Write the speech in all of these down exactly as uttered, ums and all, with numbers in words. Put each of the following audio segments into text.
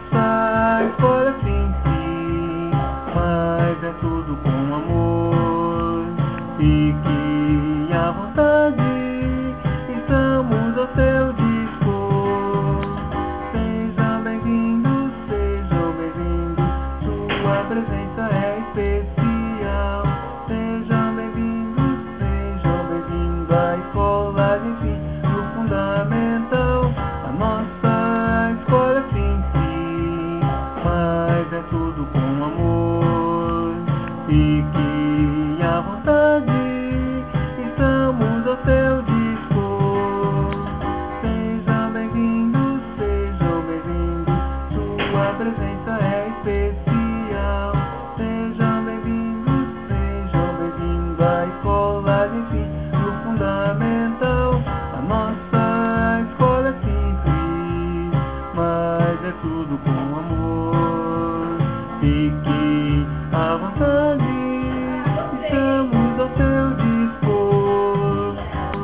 nossa escola é simples, mas é tudo com amor. Fique à vontade, estamos ao seu dispor. Sejam bem-vindos, sejam bem-vindos, sua presença é especial. Sejam bem-vindos, sejam bem-vindos à escola de ensino fundamental. A nossa escola é simples, mas é tudo com amor. Fique à vontade, estamos ao seu dispor. Sejam bem-vindos, sejam bem-vindos, sua presença é especial. Sejam bem-vindos, sejam bem-vindos à escola de ensino fundamental. A nossa escola é simples, mas é tudo com amor. Fique à vontade, estamos ao seu dispor.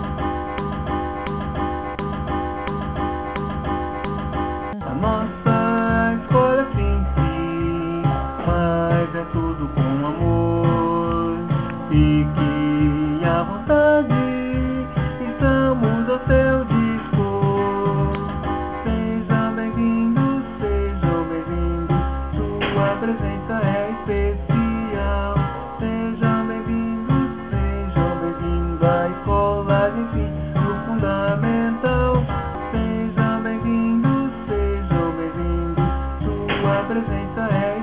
A nossa escola é simples, mas é tudo com amor. Fique à vontade, estamos ao seu dispor. Sejam bem-vindos, sejam bem-vindos, sua presença é especial. Sejam bem-vindos, sejam bem-vindos à escola de ensino fundamental. Sejam bem-vindos, sejam bem-vindos, sua presença é